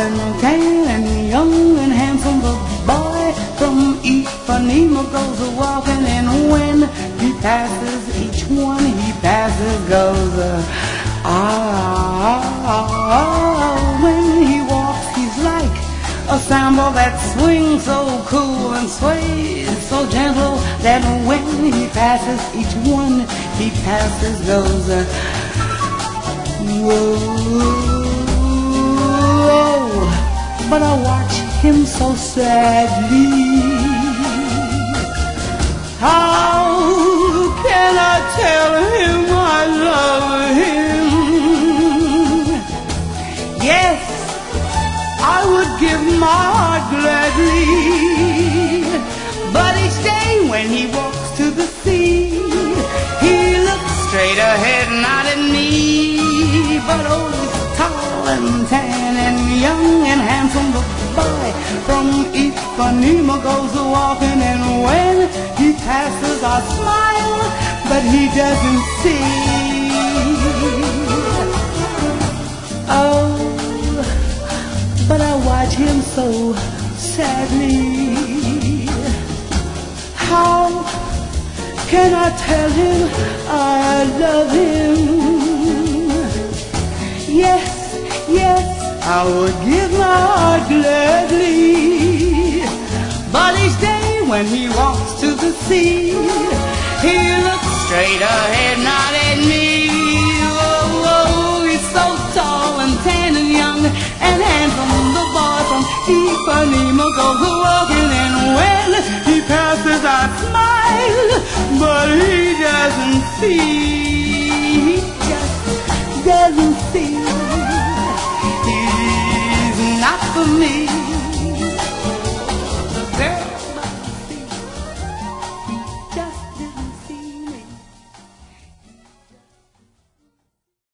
and tan and young and handsome. The boy from Ipanema goes a-walking, and when he passes each one he passes goes when he walks he's like a samba that swings so cool and sways so gentle that when he passes each one he passes goes whoa. But I watch him so sadly. How can I tell him I love him? Yes, I would give my heart gladly. But each day when he walks to the sea, he looks straight ahead, not at me. But oh, he's tall and tan and young and handsome. The boy from Ipanema goes a-walking, and when he passes I smile, but he doesn't see. Oh, but I watch him so sadly. How can I tell him I love him? Yes, yes, I would give my heart gladly. But each day when he walks to the sea, he looks straight ahead, not at me. Oh, oh, he's so tall and tan and young and handsome. The boy from Ipanema goes a-walking, and when he passes I smile, but he doesn't see.